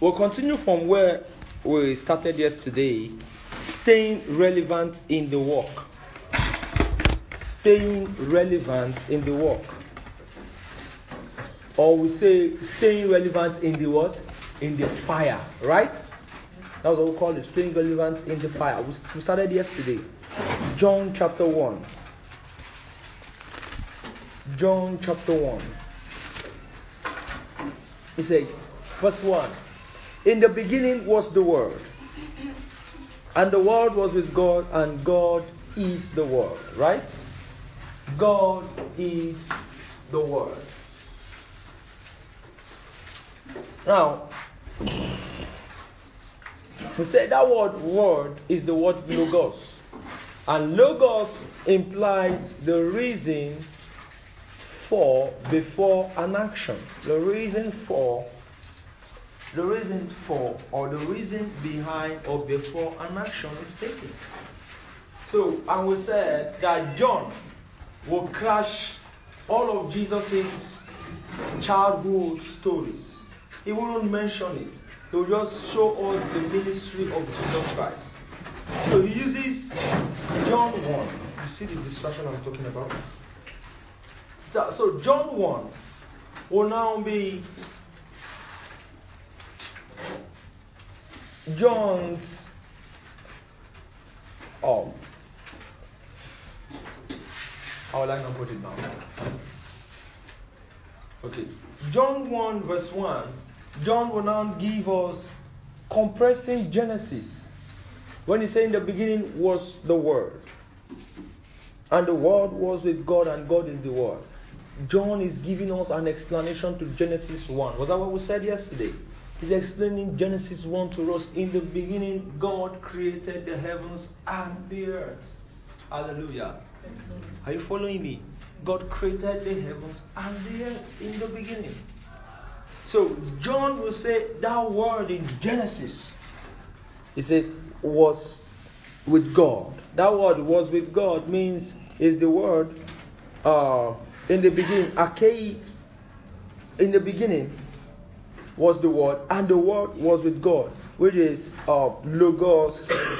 We'll continue from where we started yesterday. Staying relevant in the work. Staying relevant in the work. Or we say staying relevant in the what? In the fire, right? That's what we call it, staying relevant in the fire. We started yesterday. John chapter 1. John chapter 1. It says, verse 1. In the beginning was the Word, and the Word was with God, and God is the Word, right? God is the Word. Now, we said that word is the word logos. And logos implies the reason for, before an action. The reason for, or the reason behind or before an action is taken. So, and we said that John will crash all of Jesus' childhood stories. He won't mention it. He will just show us the ministry of Jesus Christ. So he uses John 1. You see the distraction I'm talking about? So John 1 will now be John's how will I not put it now? Okay. John 1 verse 1. John will now give us compressing Genesis. When he said in the beginning was the Word, and the Word was with God, and God is the Word. John is giving us an explanation to Genesis 1. Was that what we said yesterday? He's explaining Genesis 1 to us. In the beginning, God created the heavens and the earth. Hallelujah. Are you following me? God created the heavens and the earth in the beginning. So John will say that word in Genesis, he said, was with God. That word was with God means is the word in the beginning. Archaic, in the beginning was the word, and the word was with God, which is logos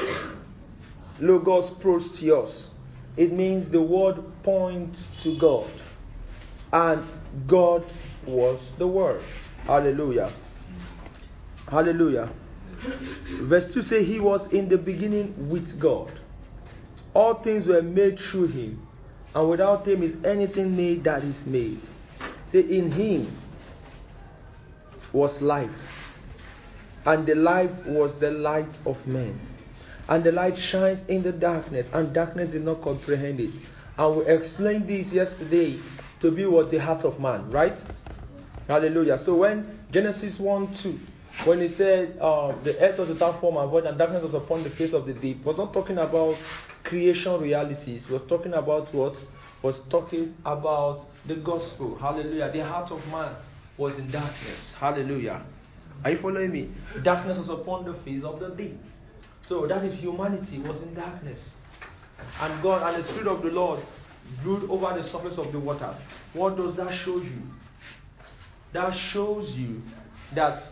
prostios. It means the word points to God, and God was the word. Hallelujah. Hallelujah. Verse 2 says, he was in the beginning with God. All things were made through him, and without him is anything made that is made. Say, in him was life, and the life was the light of men. And the light shines in the darkness, and darkness did not comprehend it. And we explained this yesterday to be what the heart of man, right? Hallelujah. So when Genesis 1:2, when he said the earth was without form and void, and darkness was upon the face of the deep, was not talking about creation realities. Was talking about what? Was talking about the gospel. Hallelujah. The heart of man was in darkness. Hallelujah. Are you following me? Darkness was upon the face of the deep. So that is humanity was in darkness. And God and the Spirit of the Lord brooded over the surface of the waters. What does that show you? That shows you that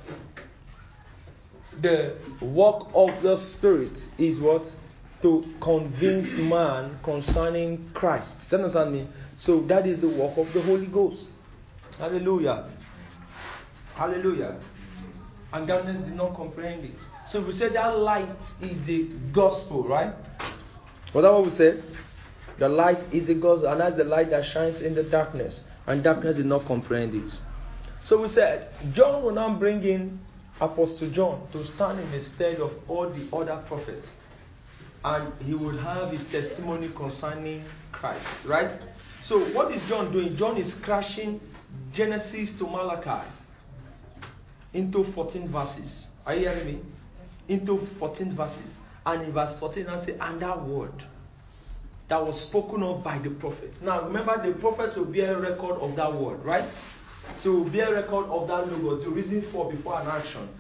the work of the Spirit is what? To convince man concerning Christ. Do you understand me? So that is the work of the Holy Ghost. Hallelujah. Hallelujah. And darkness did not comprehend it. So we said that light is the gospel, right? Was that what we said? The light is the gospel, and that's the light that shines in the darkness, and darkness did not comprehend it. So we said, John will now bring in Apostle John to stand in the stead of all the other prophets, and he would have his testimony concerning Christ, right? So what is John doing? John is crashing Genesis to Malachi into 14 verses. Are you hearing me? Into 14 verses. And in verse 14, I say, and that word that was spoken of by the prophets. Now remember, the prophets will bear a record of that word, right? So bear record of that logos, the reason for before an action.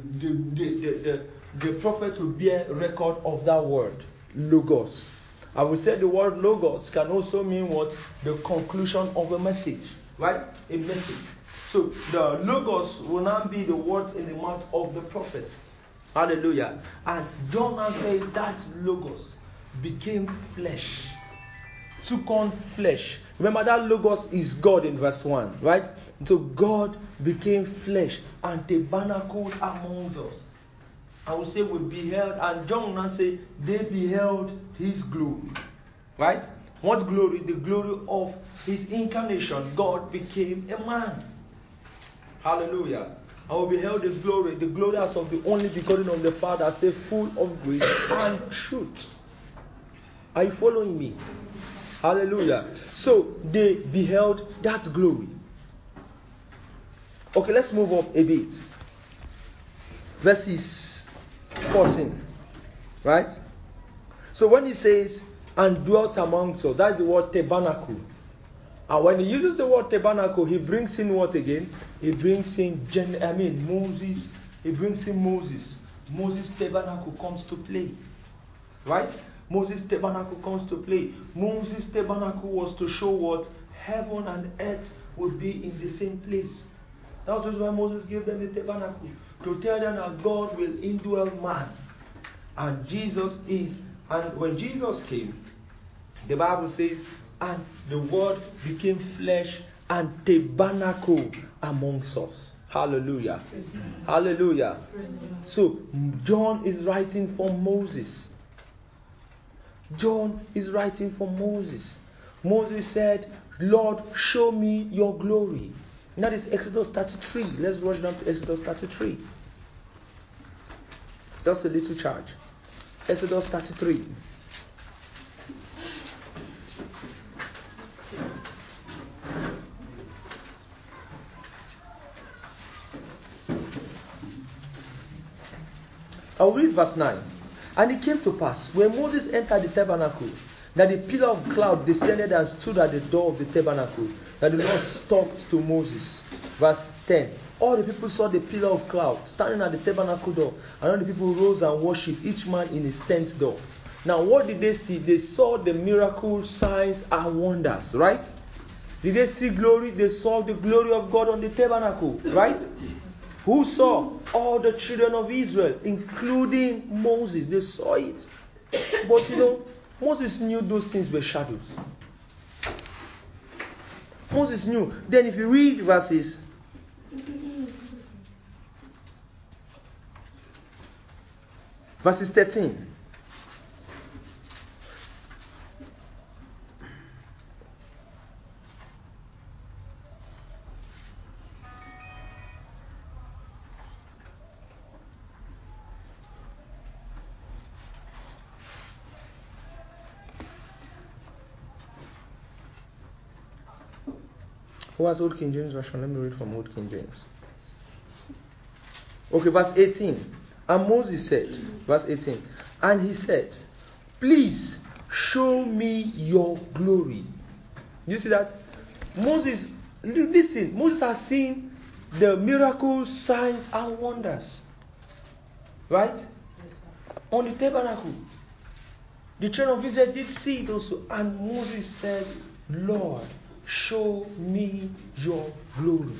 The prophet will bear record of that word, logos. I will say the word logos can also mean what? The conclusion of a message, right? A message. So the Logos will now be the words in the mouth of the prophet. Hallelujah. And John now says that Logos became flesh. Took on flesh. Remember that Logos is God in verse 1, right? So God became flesh and tabernacled amongst us. I will say we beheld, and John will now say they beheld his glory. Right? What glory? The glory of his incarnation. God became a man. Hallelujah. I will beheld his glory, the glory as of the only begotten of the Father, say full of grace and truth. Are you following me? Hallelujah. So they beheld that glory. Okay, let's move up a bit. Verses 14. Right? So when he says, and dwelt amongst us, that's the word tabernacle. And when he uses the word tabernacle, he brings in what again? He brings in Moses. He brings in Moses. Moses' tabernacle comes to play. Right? Moses' tabernacle comes to play. Moses' tabernacle was to show what? Heaven and earth would be in the same place. That's why Moses gave them the tabernacle. To tell them that God will indwell man. And Jesus is. And when Jesus came, the Bible says, and the Word became flesh and tabernacled amongst us. Hallelujah. Hallelujah. So, John is writing for Moses. John is writing for Moses. Moses said, Lord, show me your glory. And that is Exodus 33. Let's rush down to Exodus 33. Just a little charge. Exodus 33. I'll read verse 9. And it came to pass, when Moses entered the tabernacle, that the pillar of cloud descended and stood at the door of the tabernacle, that the Lord talked to Moses. Verse 10. All the people saw the pillar of cloud standing at the tabernacle door, and all the people rose and worshipped, each man in his tent door. Now what did they see? They saw the miracles, signs, and wonders, right? Did they see glory? They saw the glory of God on the tabernacle, right? Who saw? All the children of Israel, including Moses. They saw it. But Moses knew those things were shadows. Moses knew. Then if you read verses 13. Who has Old King James Version? Let me read from Old King James. Okay, verse 18. And Moses said, verse 18, and he said, please show me your glory. You see that? Moses, listen, Moses has seen the miracles, signs, and wonders. Right? On the tabernacle. The children of Israel did see it also. And Moses said, Lord, show me your glory.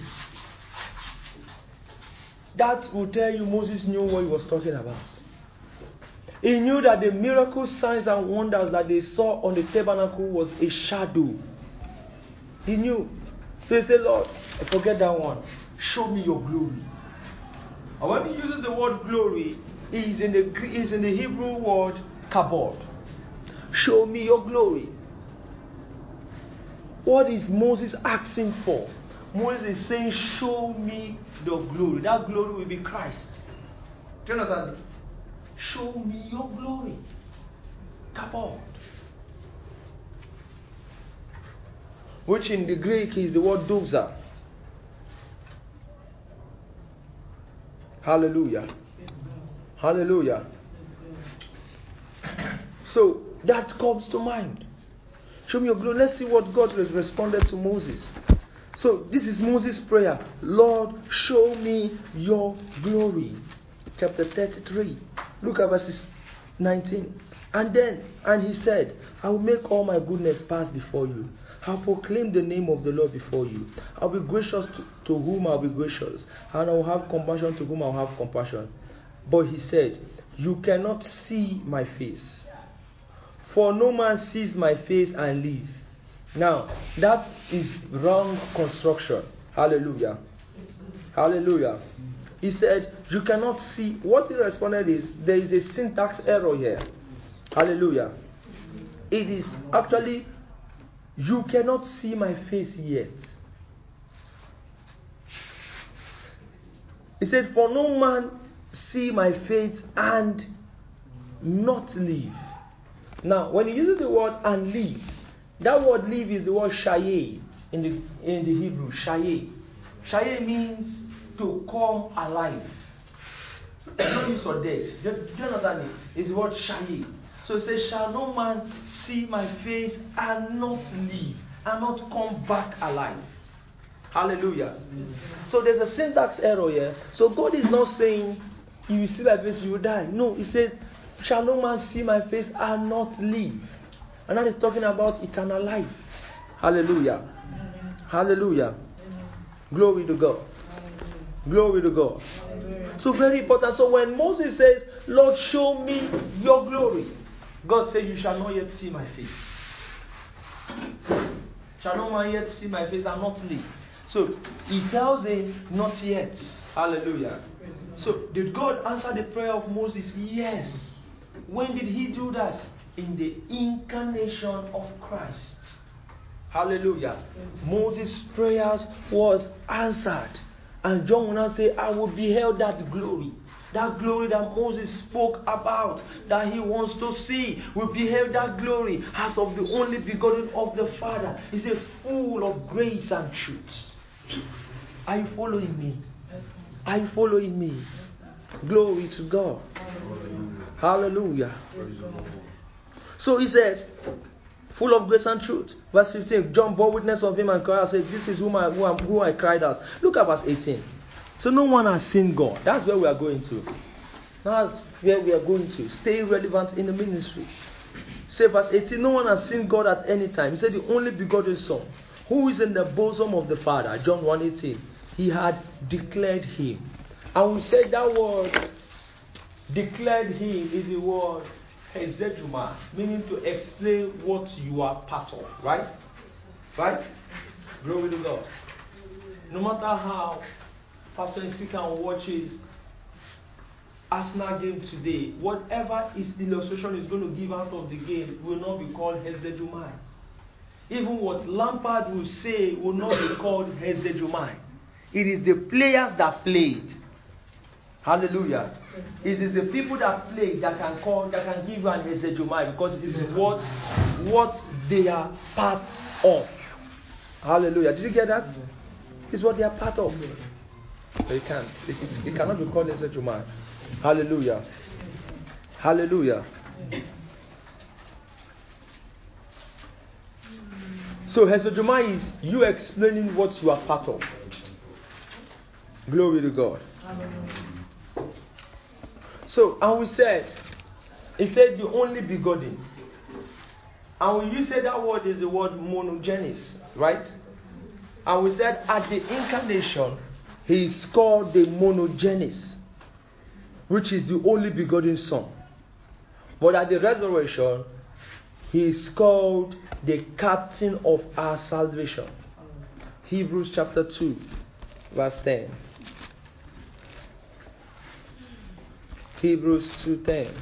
That will tell you Moses knew what he was talking about. He knew that the miracles, signs, and wonders that they saw on the tabernacle was a shadow. He knew. So he said, Lord, forget that one. Show me your glory. And when he uses the word glory, is in the Hebrew word kabod. Show me your glory. What is Moses asking for? Moses is saying, show me the glory. That glory will be Christ. Do you understand? Show me your glory. Kabod. Which in the Greek is the word doxa. Hallelujah. Hallelujah. So that comes to mind. Show me your glory. Let's see what God has responded to Moses. So this is Moses' prayer. Lord, show me your glory. Chapter 33. Look at verses 19. And he said, I will make all my goodness pass before you, I'll proclaim the name of the Lord before you. I'll be gracious to whom I'll be gracious, and I'll have compassion to whom I'll have compassion. But he said, you cannot see my face. For no man sees my face and live. Now, that is wrong construction. Hallelujah. Hallelujah. He said, you cannot see. What he responded is, there is a syntax error here. Hallelujah. It is actually, you cannot see my face yet. He said, for no man see my face and not live. Now, when he uses the word and live, that word live is the word shaye in the Hebrew. Shaye. Shaye means to come alive. Not use or dead. Do you understand it? It's the word shaye. So it says, shall no man see my face and not live, and not come back alive. Hallelujah. So there's a syntax error here. So God is not saying, if you see my face, you will die. No, he said, shall no man see my face and not live. And that is talking about eternal life. Hallelujah. Hallelujah. Glory to God. Glory to God. So very important. So when Moses says, Lord, show me your glory, God said, you shall not yet see my face. Shall no man yet see my face and not live. So he tells him, not yet. Hallelujah. So did God answer the prayer of Moses? Yes. When did he do that? In the incarnation of Christ. Hallelujah. Moses' prayers was answered. And John will now say, I will beheld that glory. That glory that Moses spoke about, that he wants to see. We beheld that glory as of the only begotten of the Father. It's a full of grace and truth. Are you following me? Are you following me? Glory to God. Hallelujah. So he says, full of grace and truth. Verse 15, John bore witness of him and cried out, said, this is who I cried out. Look at verse 18. So no one has seen God. That's where we are going to. That's where we are going to. Stay relevant in the ministry. Say verse 18, no one has seen God at any time. He said the only begotten Son, who is in the bosom of the Father. John 1:18. He had declared him. And we said that word, declared him, is the word hezeduma, meaning to explain what you are part of. Right? Right? Glory to God. No matter how Pastor Nsikan watches Arsenal game today, whatever his illustration is going to give out of the game will not be called hezedumai. Even what Lampard will say will not be called hezedumai. It is the players that played. Hallelujah. It is the people that played that can give you an hezedumai, because it is what they are part of. Hallelujah. Did you get that? It's what they are part of. It can't. It cannot be called hezedumai. Hallelujah. Hallelujah. So hezedumai is you explaining what you are part of. Glory to God. So, and we said, he said the only begotten. And when you said that word is the word monogenes, right? And we said at the incarnation, he is called the monogenes, which is the only begotten Son. But at the resurrection, he is called the captain of our salvation. Hebrews chapter 2, verse 10. Hebrews 2:10.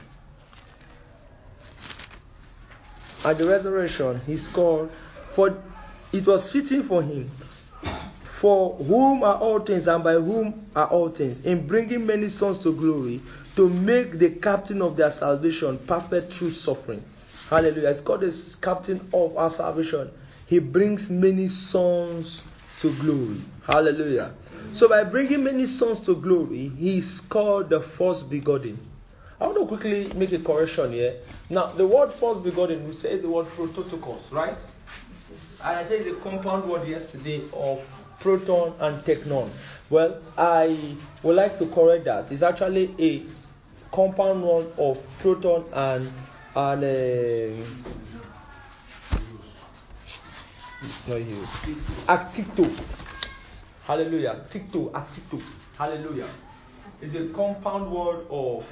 At the resurrection, he's called, for it was fitting for him, for whom are all things and by whom are all things, in bringing many sons to glory, to make the captain of their salvation perfect through suffering. Hallelujah. It's called the captain of our salvation. He brings many sons to glory. Hallelujah. So by bringing many sons to glory, he is called the first begotten. I want to quickly make a correction here. Now, the word first begotten, we say the word prototokos, right? And I said the compound word yesterday of proton and technon. Well, I would like to correct that. It's actually a compound word of proton and It's not you. Actito. Hallelujah. Ticto, actito. Hallelujah. It's a compound word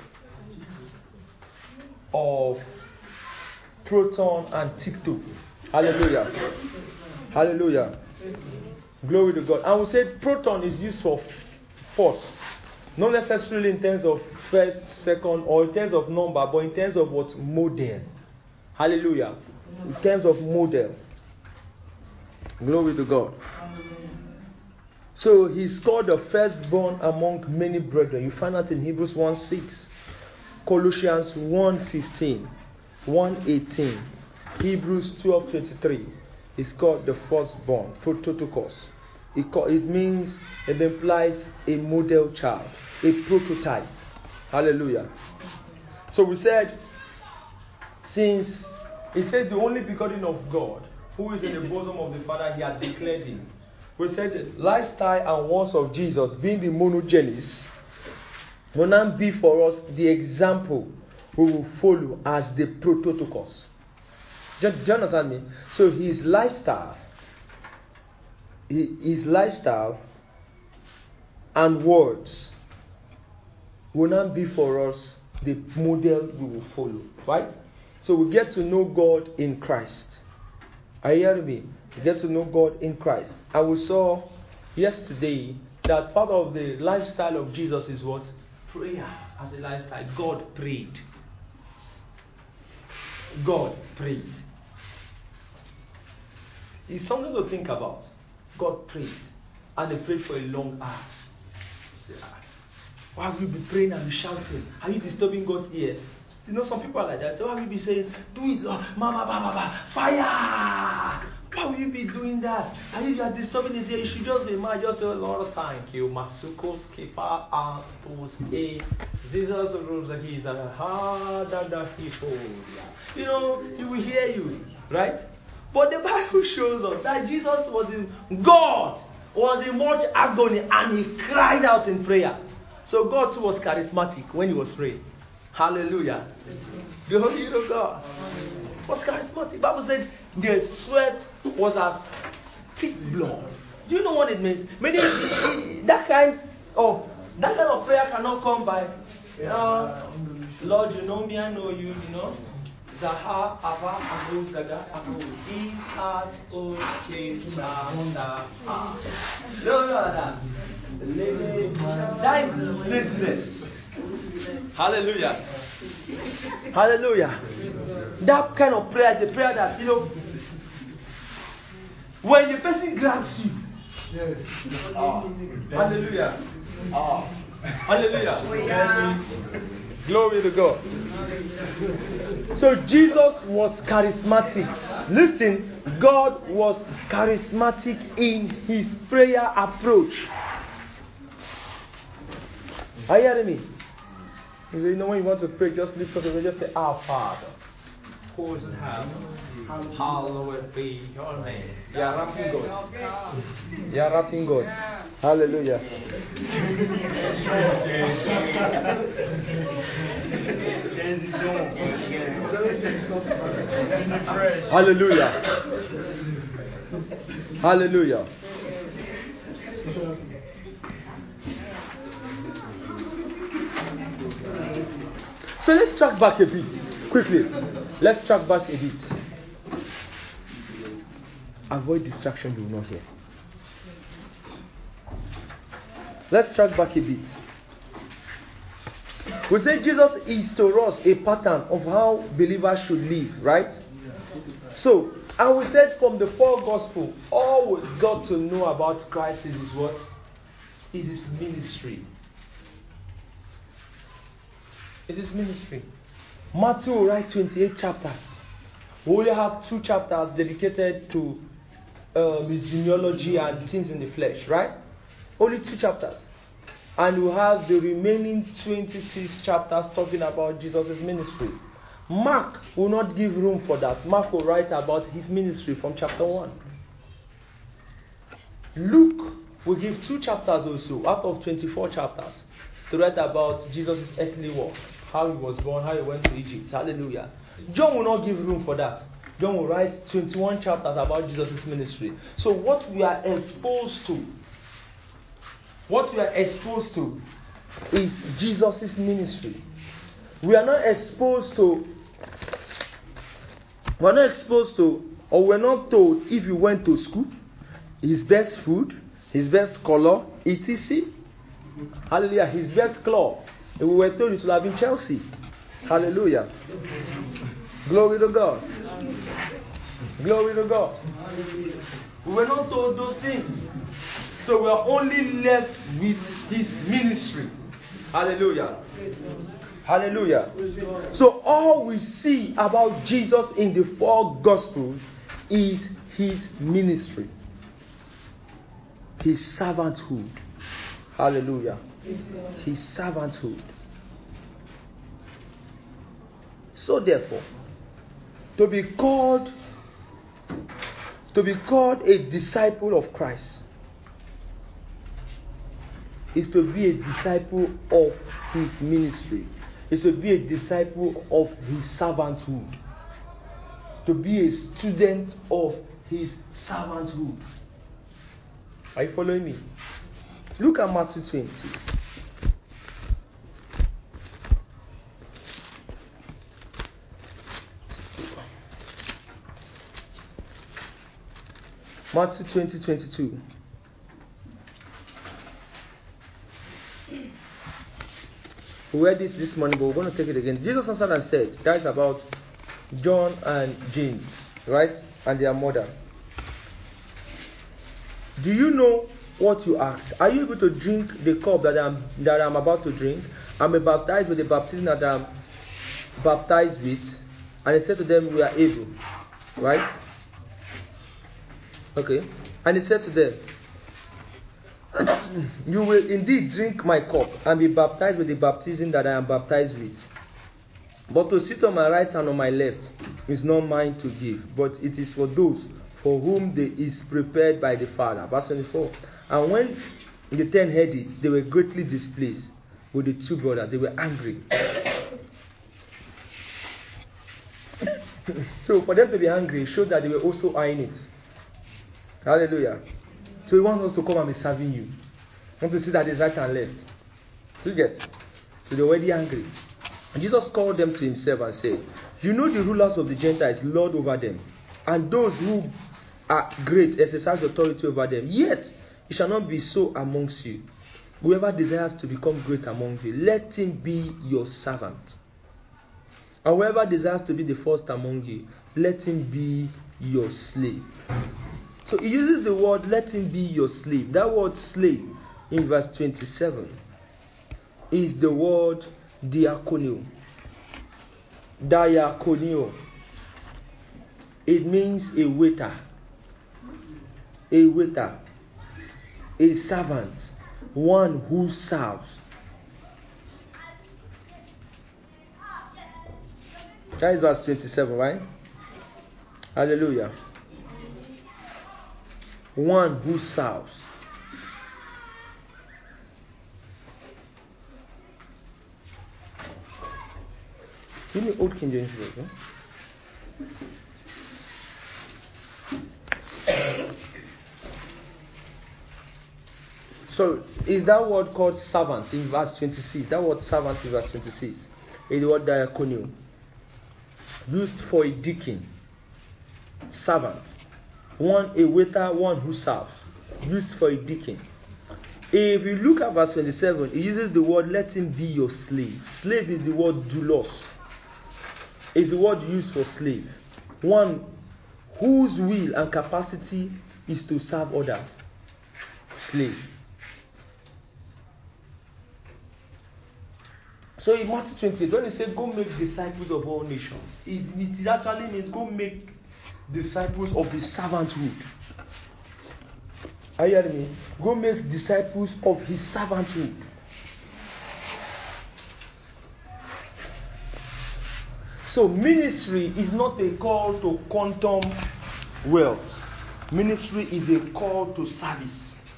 of proton and ticto. Hallelujah. Hallelujah. Glory to God. And we said proton is used for force. Not necessarily in terms of first, second, or in terms of number, but in terms of what? Model. Hallelujah. In terms of model. Glory to God. So he's called the firstborn among many brethren. You find that in Hebrews 1:6, Colossians 1:15, 1:18, Hebrews 12:23. He's called the firstborn, prototokos. It means, it implies a model child, a prototype. Hallelujah. So we said, since he said the only begotten of God, who is in the bosom of the Father, he had declared him. We said the lifestyle and words of Jesus, being the monogenes, will now be for us the example we will follow as the prototokos. Do you understand me? So his lifestyle and words will now be for us the model we will follow. Right? So we get to know God in Christ. Are you hearing me? We get to know God in Christ. And we saw yesterday that part of the lifestyle of Jesus is what? Prayer as a lifestyle. God prayed. God prayed. It's something to think about. God prayed. And they prayed for a long hour. You say, why will you be praying and be shouting? Are you disturbing God's ears? You know, some people are like that. So why will you be saying, do it, fire! Why will you be doing that? And if you are disturbing his ear, you should just be mad. Just say, Lord, thank you. Masukos kepa antos e Jesus rules the keys and you know, he will hear you, right? But the Bible shows us that Jesus was in God, was in much agony, and he cried out in prayer. So God too was charismatic when he was praying. Hallelujah. Glory to God. Was charismatic. The Bible said the sweat was as thick blood. Do you know what it means? Meaning that kind of prayer cannot come by Lord, you know me, I know you, you know. Zaha, Ava, Abu, Zaga, Abu, E, At, O, K, Sa, don't know that. That is laziness. Hallelujah. Hallelujah. That kind of prayer is a prayer that, you know, when the person grabs you. Yes. Hallelujah. Hallelujah. Glory to God. So Jesus was charismatic. Listen, God was charismatic in his prayer approach. Are you hearing me? You say, you know, when you want to pray, just lift up and just say, Our Father, who is in heaven, hallowed be your name. You are rapping God. You are rapping God. Hallelujah. Hallelujah. Hallelujah. So let's track back a bit quickly. Let's track back a bit. Avoid distraction, you will not hear. Let's track back a bit. We say Jesus is to us a pattern of how believers should live, right? So, and we said from the four gospels, all we got to know about Christ is his what? Is his ministry. Is his ministry. Matthew will write 28 chapters. We only have 2 chapters dedicated to his genealogy and things in the flesh, right? Only 2 chapters. And we have the remaining 26 chapters talking about Jesus' ministry. Mark will not give room for that. Mark will write about his ministry from chapter 1. Luke will give 2 chapters also, out of 24 chapters, to write about Jesus' earthly work. How he was born, how he went to Egypt. Hallelujah. John will not give room for that. John will write 21 chapters about Jesus' ministry. So what we are exposed to is Jesus' ministry. We are not exposed to, or we're not told if you went to school, his best food, his best color, etc. Hallelujah. His best club. If we were told it would have been Chelsea. Hallelujah. Glory to God. Glory to God. We were not told those things. So we are only left with his ministry. Hallelujah. Hallelujah. So all we see about Jesus in the 4 Gospels is his ministry. His servanthood. Hallelujah. His servanthood. So therefore, to be called a disciple of Christ is to be a disciple of his ministry. Is to be a disciple of his servanthood. To be a student of his servanthood. Are you following me? Look at Matthew 20. Matthew 20:22. We read this morning, but we're going to take it again. Jesus answered and said, that is about John and James, right? And their mother. Do you know what you ask? Are you able to drink the cup that I'm about to drink? I'm baptized with the baptism that I'm baptized with. And he said to them, we are able. Right? Okay. And he said to them, you will indeed drink my cup and be baptized with the baptism that I am baptized with. But to sit on my right hand or my left is not mine to give, but it is for those for whom it is prepared by the Father. Verse 24. And when the 10 heard it, they were greatly displeased with the 2 brothers. They were angry. So for them to be angry showed that they were also eyeing it. Hallelujah. So he wants us to come and be serving you. Want to see that is right and left. So you get. So they're already angry. And Jesus called them to himself and said, you know the rulers of the Gentiles lord over them, and those who are great exercise authority over them. Yet it shall not be so amongst you. Whoever desires to become great among you, let him be your servant. And whoever desires to be the first among you, let him be your slave. So he uses the word, let him be your slave. That word slave in verse 27 is the word diakonio. Diakonio. It means a waiter. A waiter. A servant. One who serves. That is verse 27, right? Hallelujah. One who serves. Give me Old King James Version. So, is that word called servant in verse 26? That word servant in verse 26 is the word diakonio, used for a deacon, servant. One, a waiter, one who serves, used for a deacon. If you look at verse 27, it uses the word, let him be your slave. Slave is the word doulos. It's the word used for slave. One whose will and capacity is to serve others. Slave. So in Matthew 28, when he said, go make disciples of all nations, it actually means go make disciples of the servanthood. Are you hearing me? Go make disciples of his servanthood. So ministry is not a call to quantum wealth. Ministry is a call to service.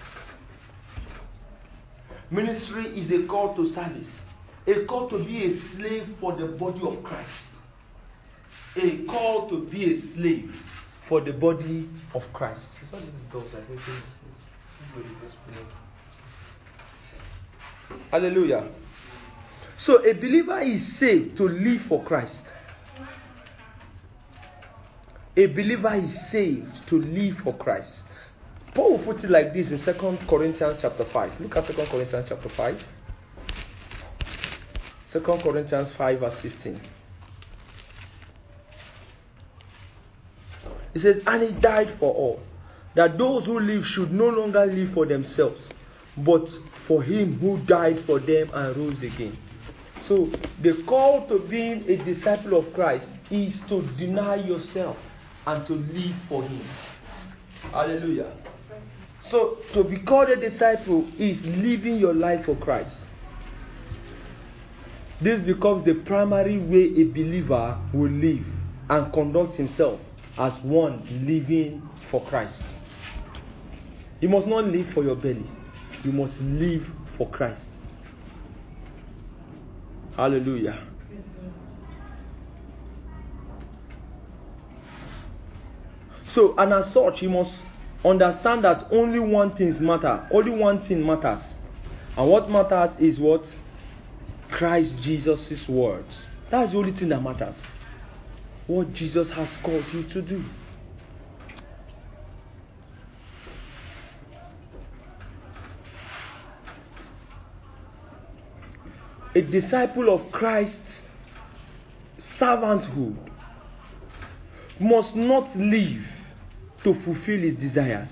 Ministry is a call to service. A call to be a slave for the body of Christ. a call to be a slave for the body of Christ. Hallelujah. So a believer is saved to live for Christ. A believer is saved to live for Christ. Paul will put it like this in 2 Corinthians chapter 5. Look at 2 Corinthians chapter 5. 2 Corinthians 5 verse 15. It says, and he died for all, that those who live should no longer live for themselves, but for him who died for them and rose again. So, the call to being a disciple of Christ is to deny yourself and to live for him. Hallelujah. So, to be called a disciple is living your life for Christ. This becomes the primary way a believer will live and conduct himself as one living for Christ. You must not live for your belly. You must live for Christ. Hallelujah. So, and as such, you must understand that only one thing matters. Only one thing matters. And what matters is what? Christ Jesus' words. That's the only thing that matters. What Jesus has called you to do. A disciple of Christ's servanthood must not live to fulfill his desires.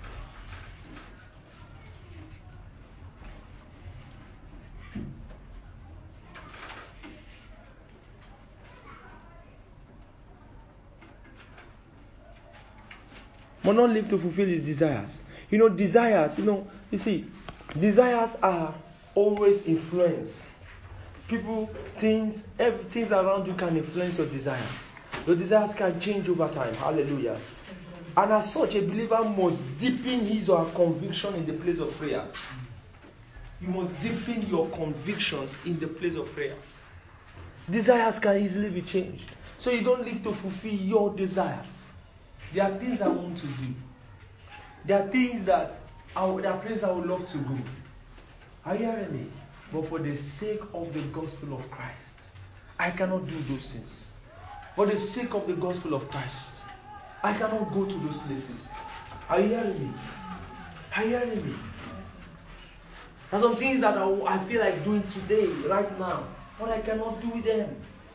Must not live to fulfill his desires. Desires, you see, desires are always influenced. People, things around you can influence your desires. Your desires can change over time. Hallelujah. And as such, a believer must deepen his or her conviction in the place of prayers. You must deepen your convictions in the place of prayers. Desires can easily be changed. So you don't live to fulfill your desires. There are things I want to do. There are things there are places I would love to go. Are you hearing me? But for the sake of the gospel of Christ, I cannot do those things. For the sake of the gospel of Christ, I cannot go to those places. Are you hearing me? Are you hearing me? There are some things that I feel like doing today, right now, but I cannot do them.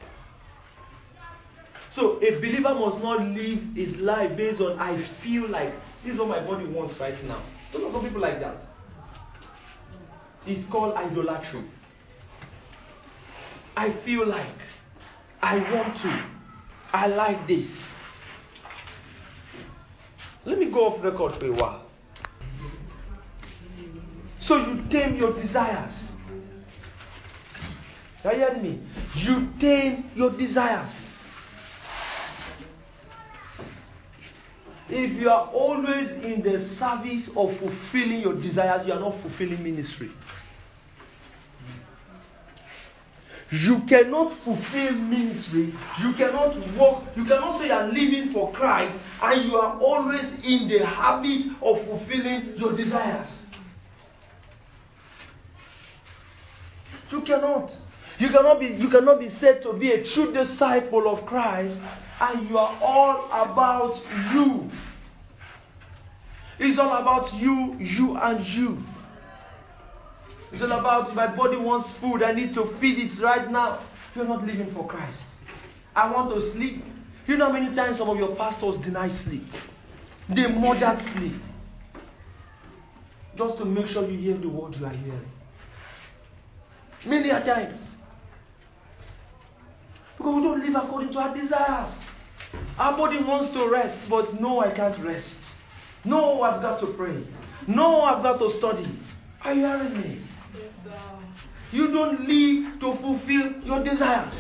So a believer must not live his life based on I feel like this is what my body wants right now. Those are some people like that. It's called idolatry. I feel like, I want to, I like this. Let me go off record for a while. So you tame your desires. Are you hearing me? You tame your desires. If you are always in the service of fulfilling your desires, you are not fulfilling ministry. You cannot fulfill ministry. You cannot walk. You cannot say you are living for Christ and you are always in the habit of fulfilling your desires. You cannot. You cannot be said to be a true disciple of Christ and you are all about you. It's all about you, you and you. It's all about my body wants food, I need to feed it right now. You're not living for Christ. I want to sleep. You know how many times some of your pastors deny sleep? They murder sleep. Just to make sure you hear the word you are hearing. Many a times. Because we don't live according to our desires. Our body wants to rest, but no, I can't rest. No, I've got to pray. No, I've got to study. Are you hearing me? You don't live to fulfill your desires.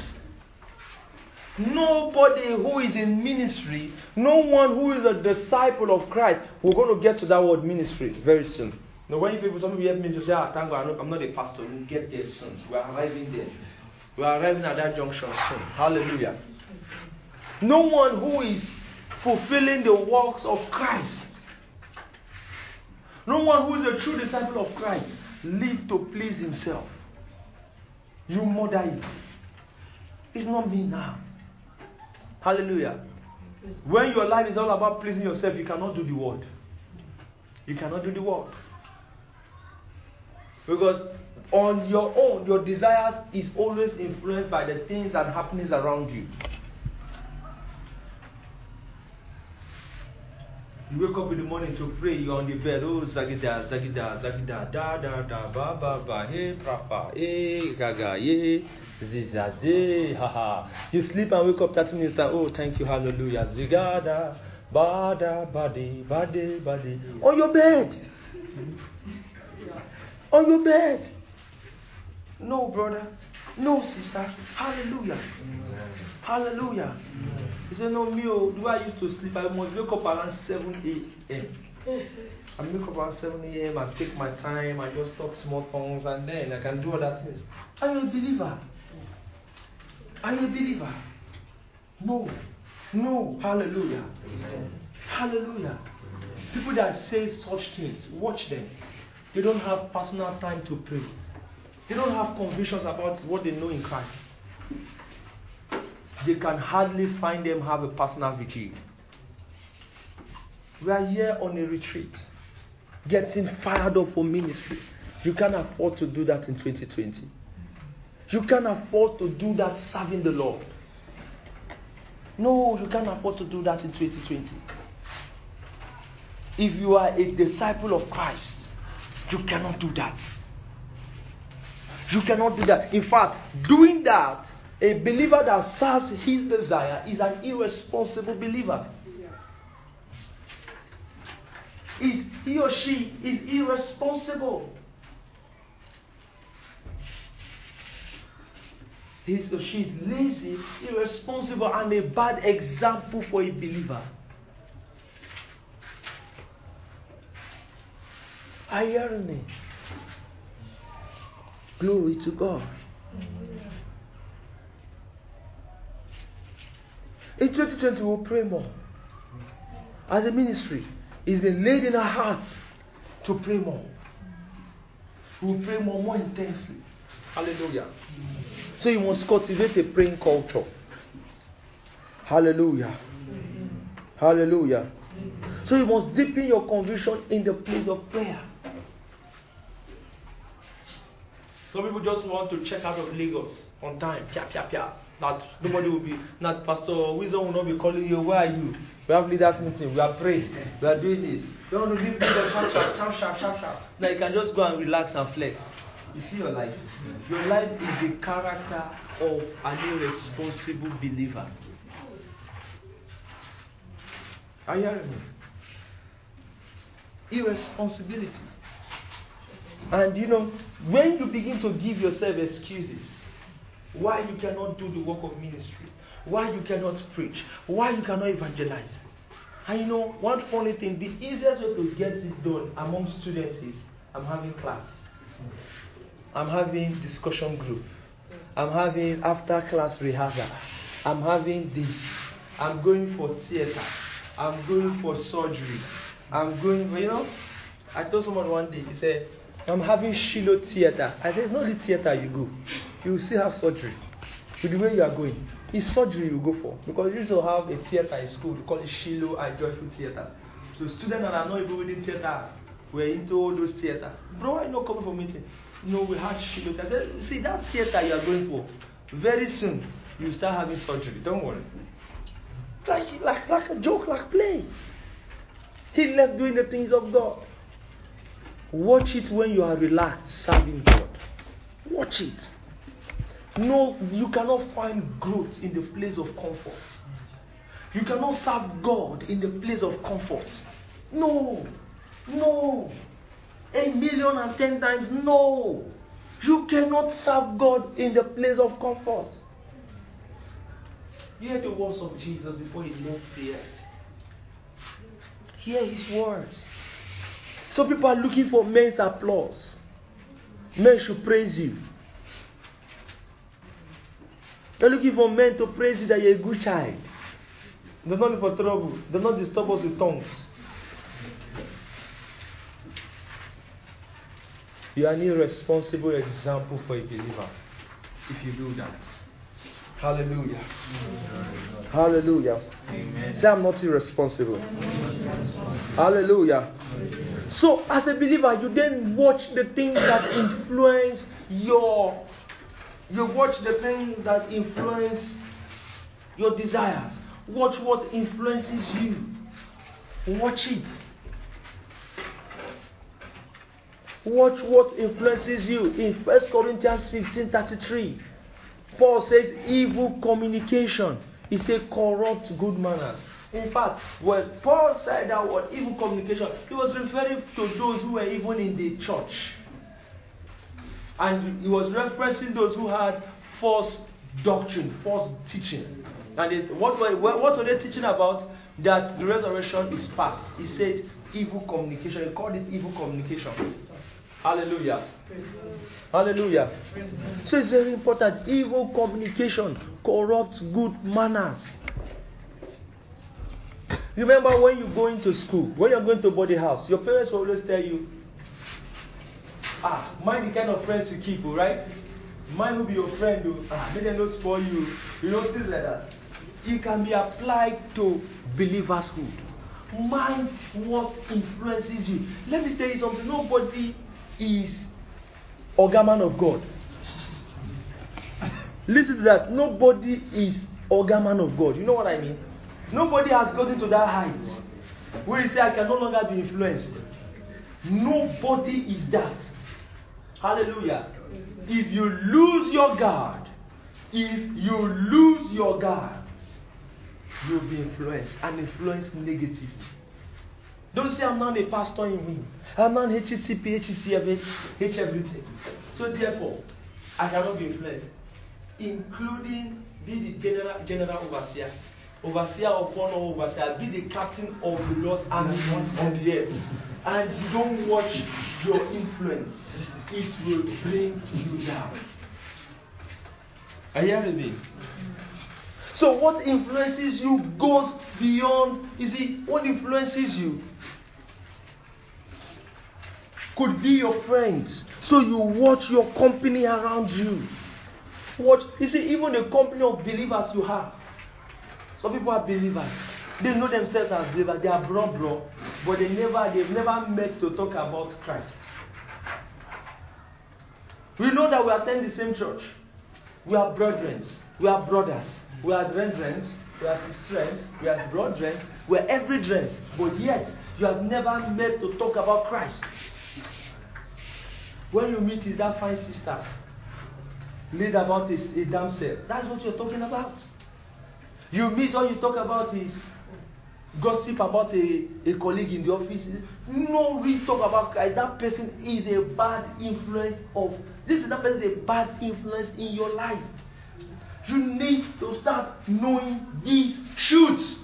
Nobody who is in ministry, no one who is a disciple of Christ, we're going to get to that word ministry very soon. Now, when some people hear ministry, say, thank God, I'm not a pastor. We'll get there soon. We are arriving there. We are arriving at that junction soon. Hallelujah. No one who is fulfilling the works of Christ, no one who is a true disciple of Christ, live to please himself. You murder it. It's not me now. Hallelujah. When your life is all about pleasing yourself, you cannot do the word. You cannot do the word. Because on your own, your desires is always influenced by the things and happenings around you. You wake up in the morning to pray, you're on the bed, oh, Zagida, Zagida, Zagida, da, da, da, ba, ba, ba, hey, prapa, hey, gaga, ye, zizaze, haha. You sleep and wake up 30 minutes later, oh, thank you, hallelujah, zigada, bada, badi, badi, badi. On your bed. On your bed. No, brother. No, sister. Hallelujah. Hallelujah. He said, no, me, do I used to sleep? I must wake up around 7 a.m. I wake up around 7 a.m. and take my time and just talk small tongues and then I can do other things. Are you a believer? Are you a believer? No. No. Hallelujah. Hallelujah. People that say such things, watch them. They don't have personal time to pray. They don't have convictions about what they know in Christ. They can hardly find them have a personal vigil. We are here on a retreat, getting fired up for ministry. You can't afford to do that in 2020. You can't afford to do that serving the Lord. No, you can't afford to do that in 2020. If you are a disciple of Christ, you cannot do that. You cannot do that. In fact, doing that, a believer that serves his desire is an irresponsible believer. He or she is irresponsible. He or she is lazy, irresponsible, and a bad example for a believer. Are you hearing me? Glory to God. In 2020, we'll pray more. As a ministry, it's been laid in our hearts to pray more. We'll pray more intensely. Hallelujah. So you must cultivate a praying culture. Hallelujah. Hallelujah. So you must deepen your conviction in the place of prayer. Some people just want to check out of Lagos on time. Pia, pia, pia. That nobody will be, not Pastor Wisdom will not be calling you, where are you? We have leaders meeting, we are praying, we are doing this. You want to give people sharp. Now you can just go and relax and flex. You see your life. Your life is the character of an irresponsible believer. Are you hearing me? Irresponsibility. And you know, when you begin to give yourself excuses, why you cannot do the work of ministry, why you cannot preach, why you cannot evangelize. And you know, one funny thing, the easiest way to get it done among students is, I'm having class, I'm having discussion group, I'm having after class rehearsal, I'm having this, I'm going for theater, I'm going for surgery, I'm going, you know. I told someone one day, he said, I'm having Shiloh theater. I said, it's not the theater you go. You will still have surgery. With the way you are going, it's surgery you go for. Because you used to have a theater in school. We call it Shiloh and Joyful Theater. So students that are not even within theater were into all those theater. Bro, why not coming for meeting? No, we had Shiloh. I said, see, that theater you are going for, very soon, you start having surgery. Don't worry. Like a joke, like play. He left doing the things of God. Watch it when you are relaxed serving God. Watch it. No, you cannot find growth in the place of comfort. You cannot serve God in the place of comfort. No. 1,000,010 times no. You cannot serve God in the place of comfort. Hear the words of Jesus before he left the earth. Hear his words. Some people are looking for men's applause. Men should praise you. They're looking for men to praise you that you're a good child. Does not look for trouble. Does not disturb us with tongues. You are an irresponsible example for a believer if you do that. Hallelujah. Hallelujah. Amen. Say, I'm not irresponsible. Hallelujah. So, as a believer, you then watch the things that influence you watch the things that influence your desires. Watch what influences you. Watch it. Watch what influences you. In 1 Corinthians 16:33, Paul says evil communication is a corrupt good manners. In fact, when Paul said that word evil communication, he was referring to those who were even in the church. And he was referencing those who had false doctrine, false teaching. And what were they teaching about? That the resurrection is past. He said evil communication. He called it evil communication. Hallelujah. Hallelujah. So it's very important. Evil communication corrupts good manners. Remember when you go into school, when you're going to body house, your parents will always tell you, mind the kind of friends you keep, right? Mind will be your friend, make them not spoil you. You know, things like that. It can be applied to believershood. Mind what influences you. Let me tell you something. Nobody is orgaman of God. Listen to that. Nobody is orgaman of God. You know what I mean? Nobody has gotten to that height where you say, I can no longer be influenced. Nobody is that. Hallelujah. If you lose your guard, you'll be influenced and influenced negatively. Don't say I'm not a pastor in me. I'm not HCP, HCF, everything. So therefore, I cannot be influenced. Including be the general overseer. Overseer of one or overseer. Be the captain of the Lord's army on the earth. And you don't watch your influence. It will bring you down. Are you hearing me? So what influences you goes beyond, what influences you could be your friends. So you watch your company around you. Even the company of believers you have. Some people are believers. They know themselves as believers. They are bro, but they've never met to talk about Christ. We know that we attend the same church. We are brethren. We are brothers. We are brethren. We are sisters. We are brethren. We are every dress. But yet, you have never met to talk about Christ. When you meet is that fine sister, lead about a damsel. That's what you're talking about. You meet, all you talk about is gossip about a colleague in the office. No, we talk about Christ. That person is a bad influence that person is a bad influence in your life. You need to start knowing these truths.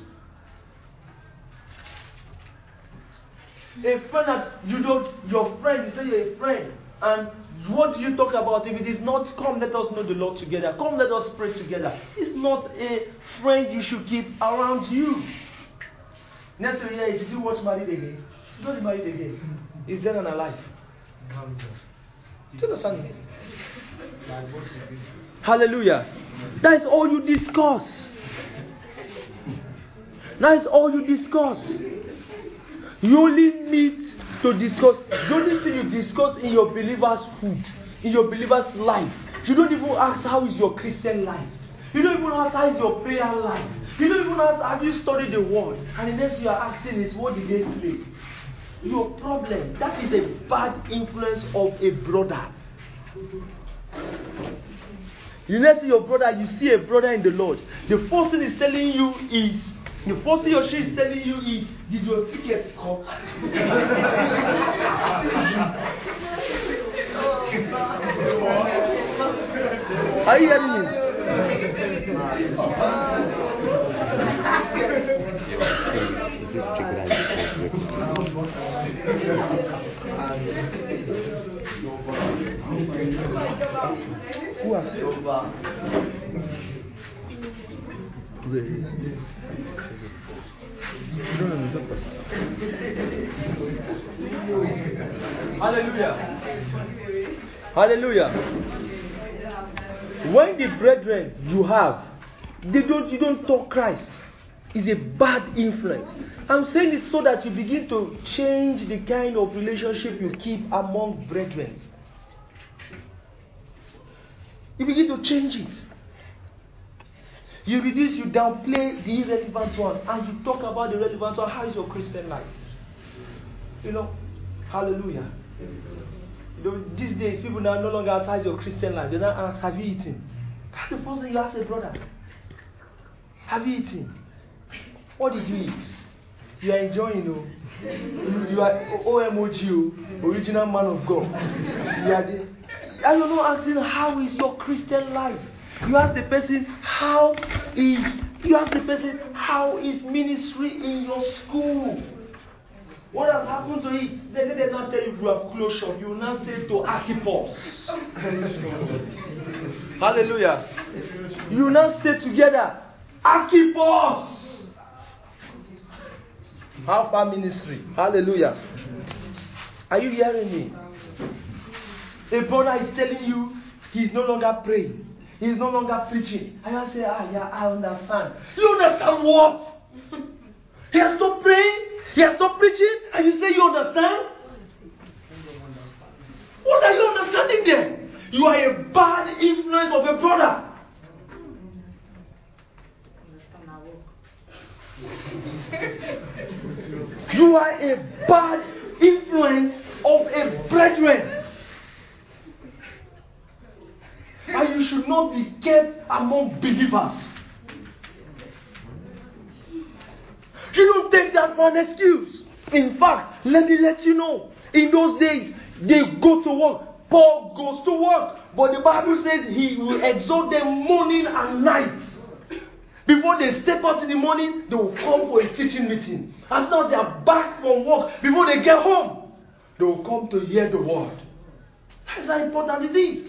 A friend that your friend, you say you're a friend, and what do you talk about? If it is not, come let us know the Lord together. Come let us pray together. It's not a friend you should keep around you. Next year, did you watch Married Again? You don't Married Again. It's dead and alive. Do you understand me? Hallelujah. That is all you discuss. That is all you discuss. You only need to discuss. The only thing you discuss in your believer's food, in your believer's life. You don't even ask how is your Christian life. You don't even ask how is your prayer life. You don't even ask have you studied the word. And the next you are asking is what did they say? Your problem. That is a bad influence of a brother. You next see your brother, you see a brother in the Lord. The first thing he's telling you is, the first thing or she is telling you is, did your ticket come? Are you hearing me? Who asked? grace. Hallelujah. Hallelujah. When the brethren you have, you don't talk Christ. It's a bad influence. I'm saying it so that you begin to change the kind of relationship you keep among brethren. You begin to change it. You reduce, you downplay the irrelevant one, and you talk about the relevant one. How is your Christian life? Hallelujah. These days, people now no longer ask, how is your Christian life? They now ask, have you eaten? That's the first thing you ask a brother. Have you eaten? What did you eat? You are enjoying, you are OMOG, original man of God. You are the, and you're not asking, how is your Christian life? You ask the person, how is ministry in your school? What has happened to it? They did not tell you to have closed shop. You will now say to Archippos. Hallelujah. You will now say together, Archippos. How far ministry? Hallelujah. Are you hearing me? A brother is telling you he's no longer praying. He's no longer preaching. And you say, yeah, I understand. You understand what? He has stopped praying. He has stopped preaching. And you say, you understand? What are you understanding there? You are a bad influence of a brother. You are a bad influence of a brethren. And you should not be kept among believers. You don't take that for an excuse. In fact, let me let you know, in those days, they go to work. Paul goes to work. But the Bible says he will exhort them morning and night. Before they step out in the morning, they will come for a teaching meeting. As now they are back from work, before they get home, they will come to hear the word. That's how important it is.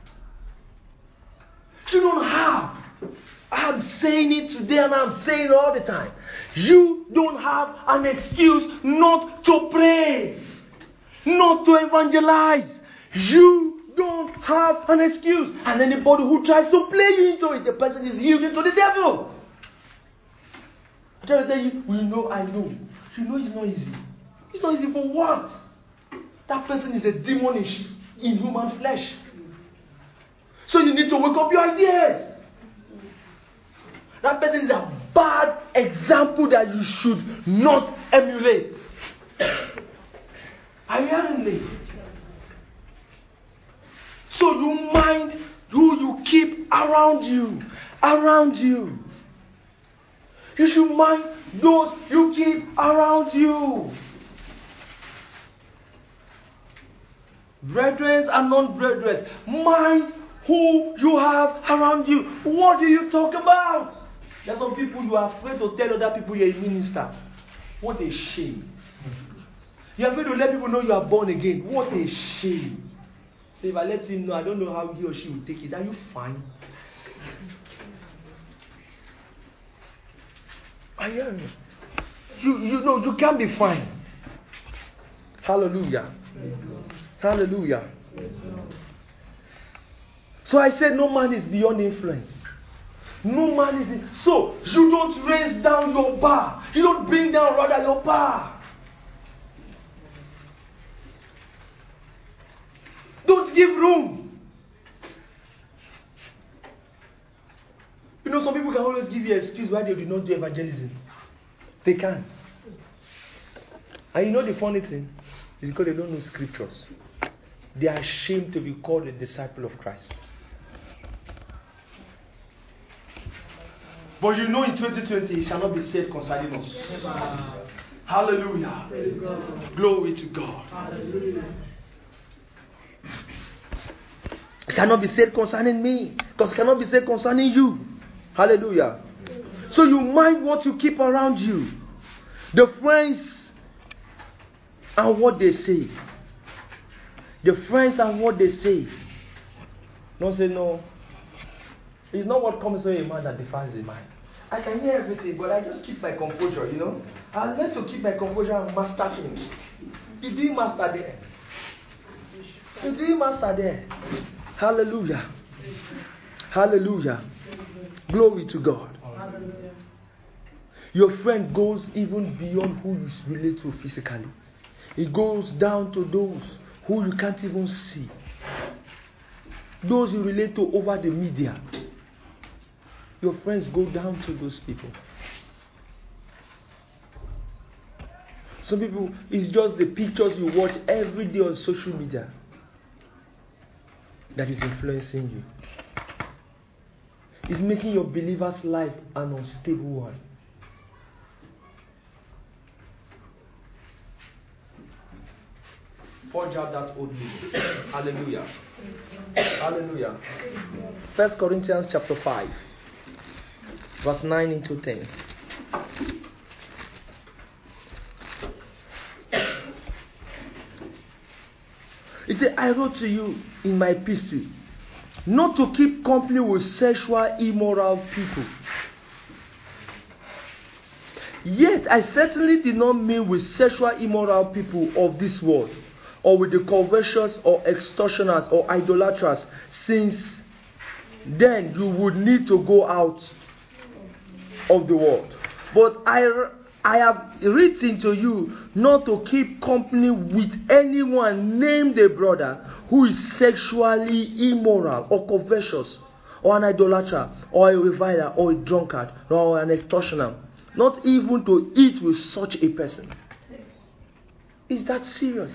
You don't have. I'm saying it today and I'm saying it all the time. You don't have an excuse not to pray, not to evangelize. You don't have an excuse. And anybody who tries to play you into it, the person is yielding to the devil. I try to tell you, I know. You know it's not easy. It's not easy for what? That person is a demon in human flesh. So you need to wake up your ideas. That person is a bad example that you should not emulate. Are you hearing me? So you mind who you keep around you. Around you. You should mind those you keep around you. Brethren and non-brethren, mind who you have around you. What do you talk about? There are some people you are afraid to tell other people you're a minister. What a shame. You're afraid to let people know you are born again. What a shame. So if I let him know, I don't know how he or she will take it. Are you fine? Are you? You can't be fine. Hallelujah. Hallelujah. So I said no man is beyond influence. No man is in. So you don't raise down your bar. You don't bring down rather your bar. Don't give room. Some people can always give you an excuse why they do not do evangelism. They can. And the funny thing is because they don't know scriptures. They are ashamed to be called a disciple of Christ. But in 2020, it shall not be said concerning us. Hallelujah. Glory to God. Hallelujah. It cannot be said concerning me. Because it cannot be said concerning you. Hallelujah. So you mind what you keep around you. The friends and what they say. The friends and what they say. Don't say no. It's not what comes to a man that defiles a man. I can hear everything, but I just keep my composure, you know. I learn to keep my composure and master things. You do master there. You do master there. Hallelujah. Hallelujah. Glory to God. Your friend goes even beyond who you relate to physically. It goes down to those who you can't even see. Those you relate to over the media. Your friends go down to those people. Some people, it's just the pictures you watch every day on social media that is influencing you. It's making your believer's life an unstable one. Forge out that old living. Hallelujah. Hallelujah. 1 Corinthians chapter 5. Verse 9 into 10. It says, I wrote to you in my epistle not to keep company with sexual immoral people. Yet I certainly did not mean with sexual immoral people of this world, or with the covetous or extortioners or idolaters, since then you would need to go out of the world. But I have written to you not to keep company with anyone named a brother who is sexually immoral or covetous or an idolater or a reviler or a drunkard or an extortioner, not even to eat with such a person. Is that serious?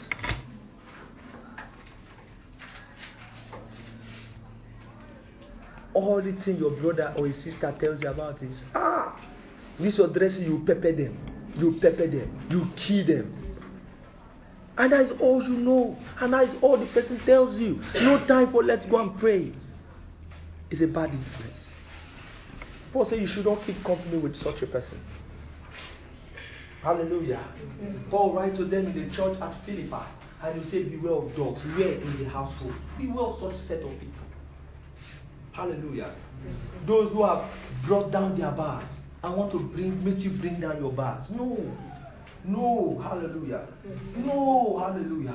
All the thing your brother or his sister tells you about is, this your dressing, you pepper them, you kill them. And that is all you know. And that is all the person tells you. No time for let's go and pray. It's a bad influence. Paul said you should not keep company with such a person. Hallelujah. Paul writes to them in the church at Philippi, and he said, beware of dogs. Beware in the household. Beware of such set of people. Hallelujah. Those who have brought down their bars and want to make you bring down your bars. No, hallelujah. No, hallelujah.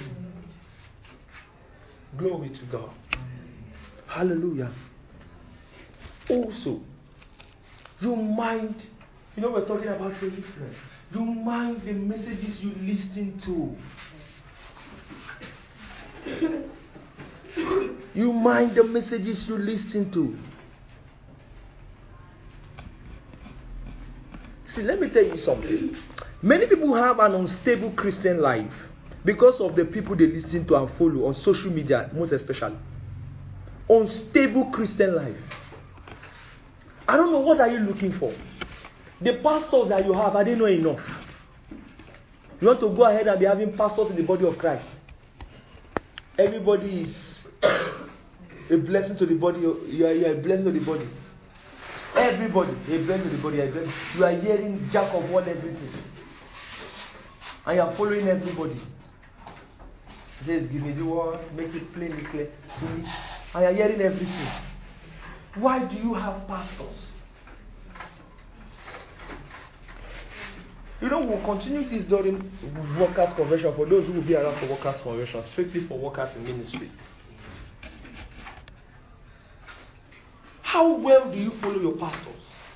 Glory to God. Hallelujah. Also, you mind, we're talking about your influence. You mind the messages you listen to. You mind the messages you listen to. See, let me tell you something. Many people have an unstable Christian life because of the people they listen to and follow on social media, most especially. Unstable Christian life. I don't know, what are you looking for? The pastors that you have, are they not enough? You want to go ahead and be having pastors in the body of Christ. Everybody is a blessing to the body. You are a blessing to the body. Everybody, a blessing to the body. You are hearing jack of all everything. And you are following everybody. Just give me the word, make it plain and clear. And you are hearing everything. Why do you have pastors? We'll continue this during workers' convention for those who will be around for workers' convention, strictly for workers in ministry. How well do you follow your pastors?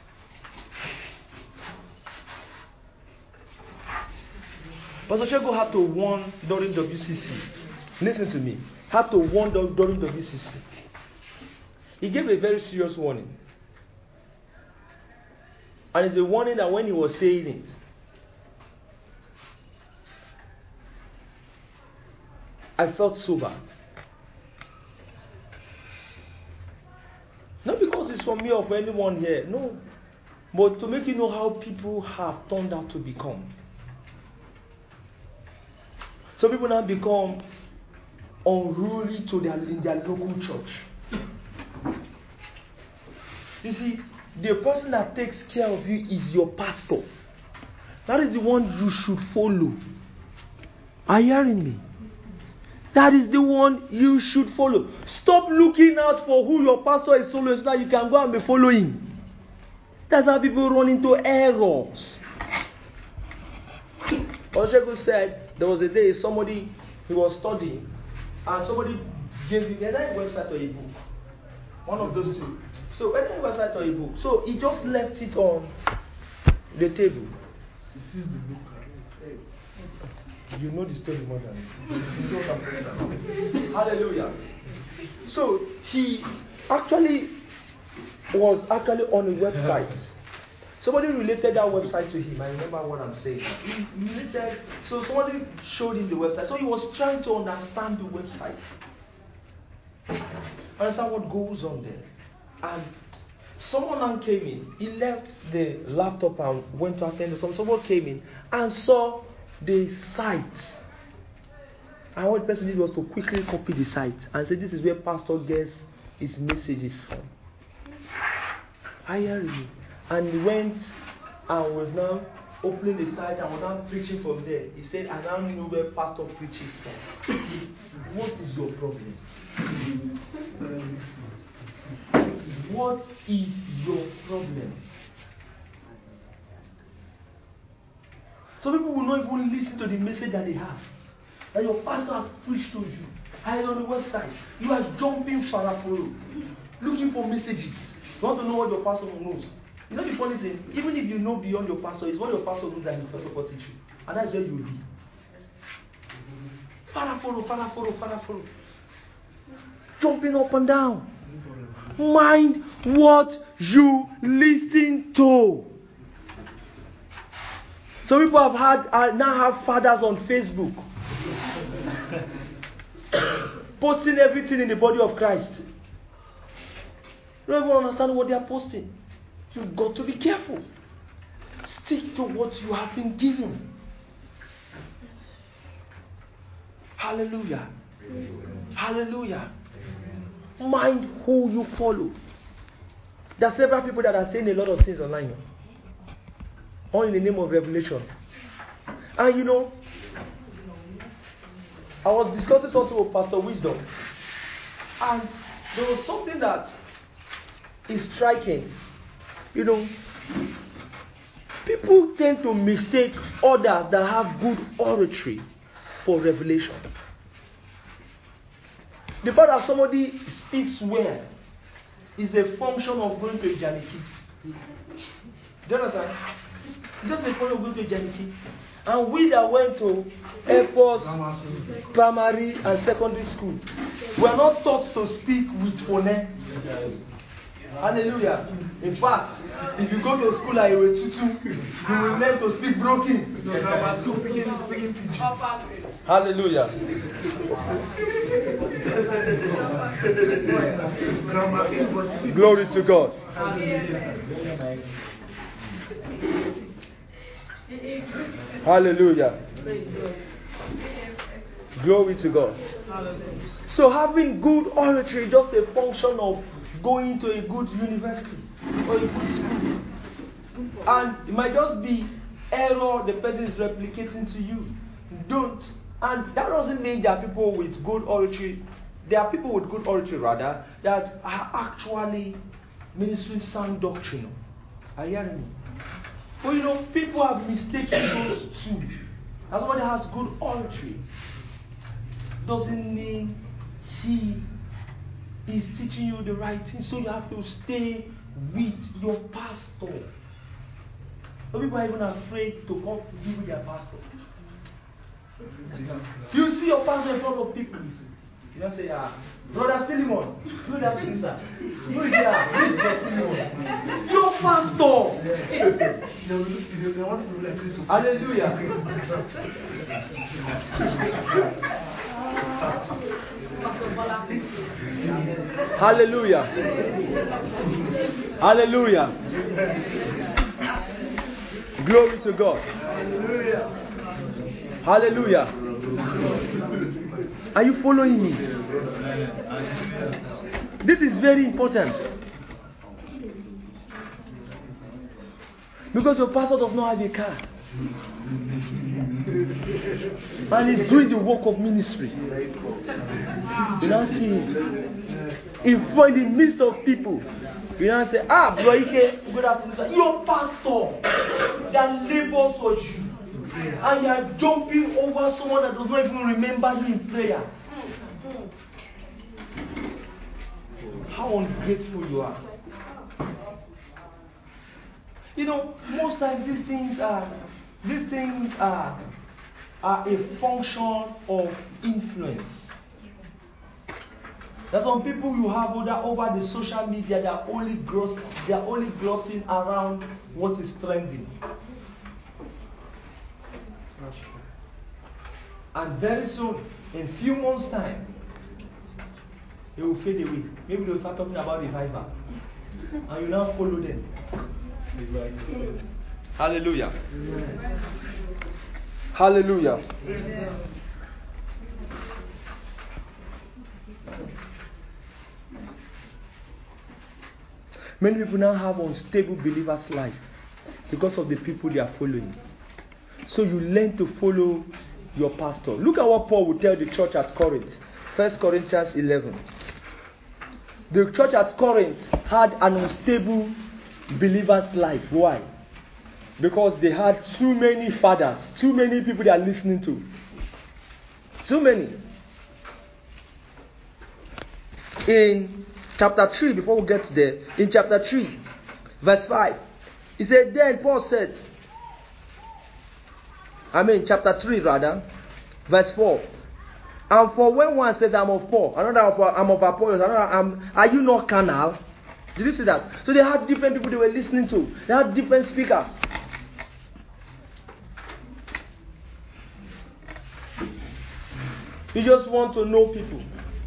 Pastor Shego had to warn during WCC. Listen to me. Had to warn during WCC. He gave a very serious warning. And it's a warning that when he was saying it, I felt sober. Not because it's for me or for anyone here, no. But to make you know how people have turned out to become. Some people now become unruly in their local church. You see, the person that takes care of you is your pastor. That is the one you should follow. Are you hearing me? That is the one you should follow. Stop looking out for who your pastor is following so that you can go and be following. That's how people run into errors. Oshego said there was a day somebody, he was studying, and somebody gave him either a website or a book. One of those two. So either a website or a book. So he just left it on the table. This is the book. You know the story more than me. Hallelujah. So he actually was on a website. Somebody related that website to him. I remember what I'm saying. He related, so somebody showed him the website. So he was trying to understand the website. Understand what goes on there. And someone now came in. He left the laptop and went to attend to something. Someone came in and saw the site. And what the person did was to quickly copy the site and say, this is where Pastor gets his messages from. I hear you. And he went and was now opening the site and was now preaching from there. He said, I now know where Pastor preaches from. What is your problem? What is your problem? Some people will not even listen to the message that they have. That your pastor has preached to you. I am on the website. You are jumping faraforo, looking for messages. You want to know what your pastor knows. You know the funny thing? Even if you know beyond your pastor, it's what your pastor knows that he first of all teach you. And that's where you will be. Faraforo. Jumping up and down. Mind what you listen to. Some people now have fathers on Facebook posting everything in the body of Christ. You don't even understand what they are posting. You've got to be careful. Stick to what you have been given. Hallelujah. Hallelujah. Mind who you follow. There are several people that are saying a lot of things online. All in the name of revelation. And you know, I was discussing something with Pastor Wisdom. And there was something that is striking. You know, people tend to mistake others that have good oratory for revelation. The fact that somebody speaks well is a function of going to a Janiki. Do you understand? Just a function of going to a Janiki. And we that went to Air Force, primary and secondary school, we are not taught to speak with phone. Hallelujah. In fact, if you go to school like Tutu, you will learn to speak broken. Hallelujah. Glory to God. Hallelujah. Glory to God. So having good oratory is just a function of going to a good university or a good school. And it might just be error the person is replicating to you. Don't. And that doesn't mean there are people with good oratory. There are people with good oratory rather that are actually ministering sound doctrine. Are you hearing me? Well, you know, people have mistaken those two. And somebody has good oratory doesn't mean he is teaching you the right thing. So you have to stay with your pastor. Some people are even afraid to come to be with their pastor. You see your pastor in front of people. You don't say, Brother Philemon, do that thing, sir. Who is there? Who is Philemon? Your pastor. Hallelujah. Hallelujah. Hallelujah. Glory to God. Hallelujah. Are you following me? This is very important. Because your pastor does not have a car. And he's doing the work of ministry. You now see him in the midst of people. You don't say, Bro Ike, good afternoon, sir. Your pastor that labors for you. And you are jumping over someone that does not even remember you in prayer. How ungrateful you are. You know, most times these things are a function of influence. There's some people you have over the social media, they are only glossing around what is trending. And very soon, in a few months' time, they will fade away. Maybe they'll start talking about revival. And you now follow them. Hallelujah. Hallelujah. Many people now have unstable believers' life because of the people they are following. So you learn to follow your pastor. Look at what Paul would tell the church at Corinth. 1 Corinthians 11. The church at Corinth had an unstable believer's life. Why? Because they had too many fathers, too many people they are listening to. Too many. In chapter 3, before we get there, in chapter 3, verse 5, he said, then Paul said, chapter 3 rather, verse 4. And for when one says, I'm of Paul, another I'm of Apollos, another are you not carnal? Did you see that? So they had different people they were listening to. They had different speakers. You just want to know people.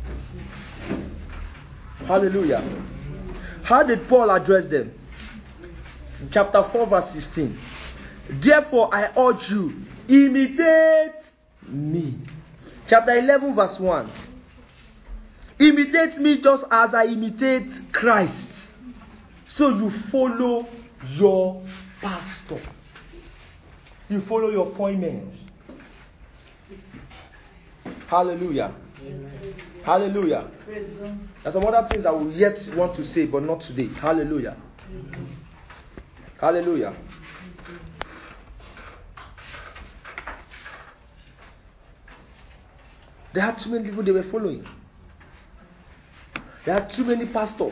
Hallelujah. How did Paul address them? Chapter 4 verse 16. Therefore I urge you, imitate me. Chapter 11 verse 1. Imitate me just as I imitate Christ. So you follow your pastor. You follow your appointment. Hallelujah. Amen. Hallelujah. There's some other things I will yet want to say, but not today. Hallelujah. Amen. Hallelujah. There are too many people they were following. There are too many pastors.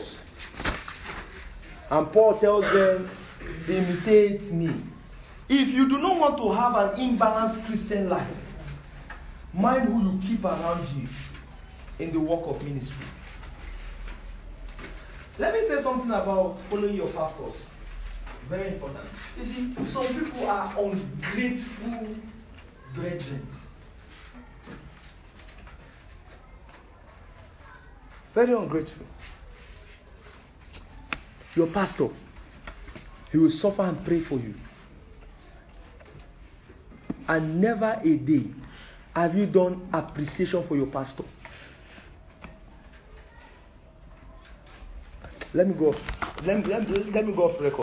And Paul tells them, imitate me. If you do not want to have an imbalanced Christian life, mind who you keep around you in the work of ministry. Let me say something about following your pastors. Very important. You see, some people are ungrateful brethren. Very ungrateful. Your pastor, he will suffer and pray for you. And never a day have you done appreciation for your pastor. Let me go off record.